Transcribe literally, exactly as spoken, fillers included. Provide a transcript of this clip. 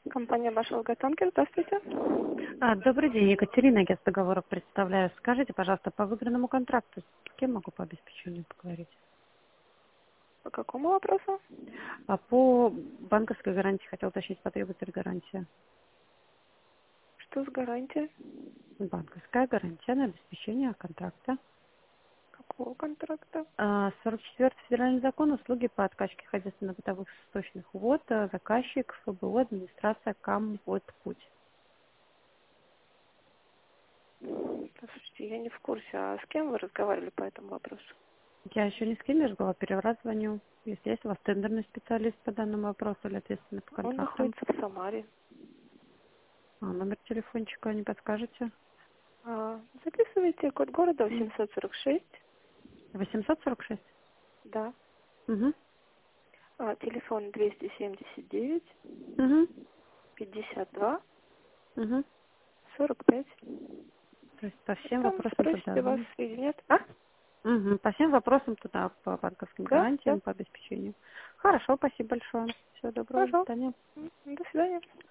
Компания Башел Гатанкер, здравствуйте. А, добрый день, Екатерина, я с договоров представляю. Скажите, пожалуйста, по выигранному контракту, с кем могу по обеспечению поговорить? По какому вопросу? А по банковской гарантии хотел уточнить, потребуется ли гарантия. Что с гарантией? Банковская гарантия на обеспечение контракта. Какого контракта? А, сорок четвёртый федеральный закон, услуги по откачке хозяйственно-бытовых сточных вод, а, заказчик, ФБО, администрация, КАМ, вот, путь. Слушайте, я не в курсе. А с кем вы разговаривали по этому вопросу? Я еще не с кем не разговаривала, первый раз звоню. Если есть у вас тендерный специалист по данному вопросу или ответственный по Он контрактам, находится в Самаре. а, номер телефончика не подскажете? А, записывайте код города восемьсот сорок шесть. восемьсот сорок шесть? Да. Угу. А, телефон двести семьдесят девять Угу. пятьдесят два Угу. сорок пять. То есть по всем Там вопросам туда, спросите, да? вас соединят. А? Угу. По всем вопросам туда, по банковским Да, да. гарантиям, по обеспечению. Хорошо, спасибо большое. Всего доброго, до Хорошо. свидания. М, До свидания.